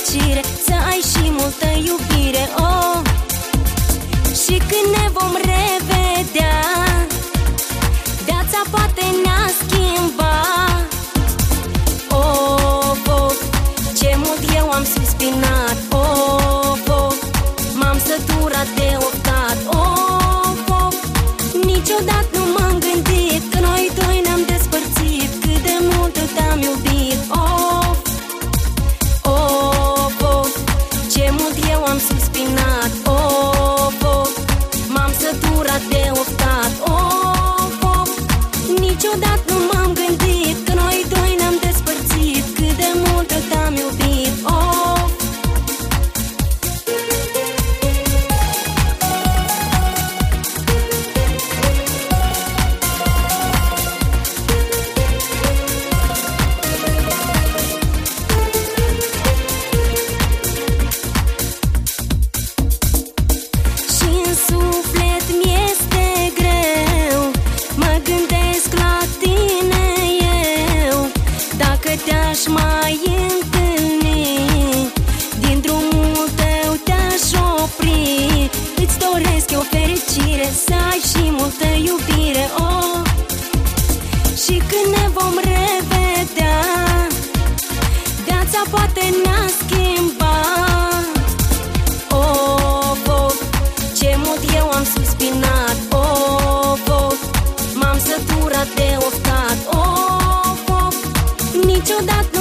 fericire, să ai și multă iubire, oh. Și când ne vom revedea, viața poate ne-a schimbat. Oh, oh, ce mult eu am suspinat. Oh, oh, m-am săturat de oftat. Oh, oh, niciodată nu m-am gândit că noi doi ne-am despărțit, cât de mult te-am iubit. Oh, oh, oh, ce mult eu am suspinat. Oh, oh, m-am săturat de oftat. Oh, oh, niciodată nu m-am gândit că noi doi ne-am despărțit, cât de mult te-am iubit. Oh, și-n suflet mi-este greu, mă gândesc la tine eu. Dacă te-aș mai întâlni, din drumul tău te-aș opri. Îți doresc eu fericire, să ai și multă iubire, oh. Și când ne vom revedea, viața poate ne-a schimbat. Oh, oh, ce mult eu am suspinat. Oh, oh, m-am săturat de oftat. Oh, oh, niciodată